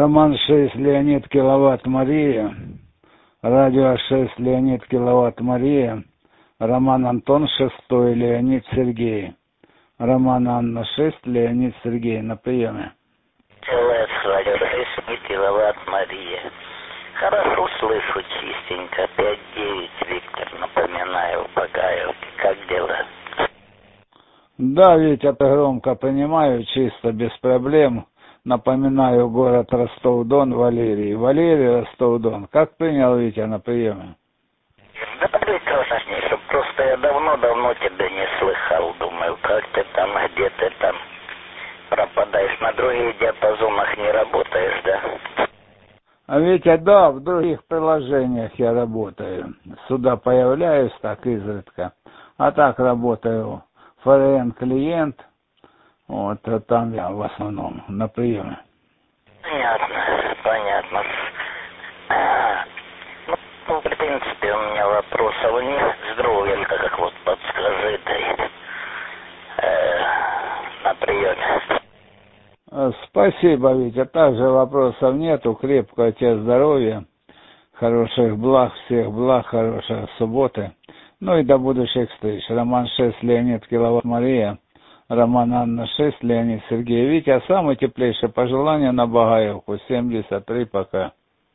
Роман 6, Леонид Киловатт Мария. Радио 6, Леонид Киловатт Мария. Роман Антон 6, Леонид Сергей. Роман Анна 6, Леонид Сергей на приеме. Радио 6, Киловатт Мария. Хорошо слышу, чистенько. 5-9, Виктор, напоминаю, в Багаевке. Как дела? Да, Витя, это громко понимаю, чисто, без проблем. Напоминаю, город Ростов-Дон, Валерий. Валерий, Ростов-Дон. Как принял Витя на приеме? Да, прекраснейше. Просто я давно тебя не слыхал. Думаю, как ты там, где ты там пропадаешь. На других диапазонах не работаешь, да? А Витя, да, в других приложениях я работаю. Сюда появляюсь так изредка. А так работаю. ФРН-клиент. Вот, а там я в основном на приеме. Понятно. Ну, в принципе, у меня вопросов нет. Здоровье, как вот подскажи ты на приеме. Спасибо, Витя. Также вопросов нету. Крепкого тебе здоровья. Хороших благ, всех благ, хорошей субботы. Ну и до будущих встреч. Роман 6, Леонид Киловатт Мария. Роман Анна 6, Леонид Сергей. Витя, самые теплейшие пожелания на Багаевку. 73 пока.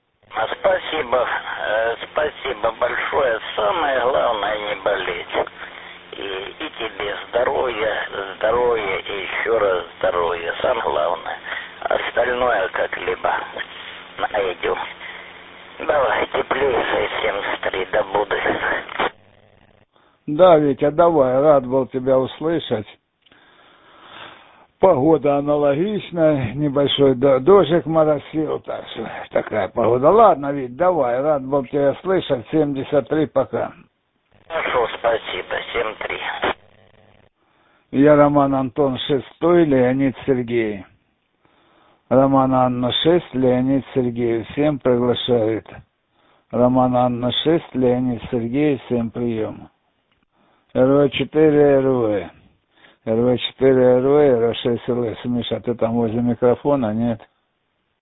Спасибо большое. Самое главное не болеть. И тебе здоровья и еще раз здоровья. Самое главное. Остальное как-либо найдем. Давай, теплейшее 73, до будущего. Да, Витя, давай, рад был тебя услышать. Погода аналогичная, небольшой дождик моросил, так что такая погода. Ладно, Вить, давай, рад был тебя слышать, 73 пока. Хорошо, спасибо, 7-3. Я Роман Антон 6, Леонид Сергей. Роман Анна 6, Леонид Сергей, всем приглашает. Роман Анна 6, Леонид Сергей, всем прием. РВ-4 РВ. РВ-4 РВ, РВ-6 ЛС. Миша, ты там возле микрофона, нет?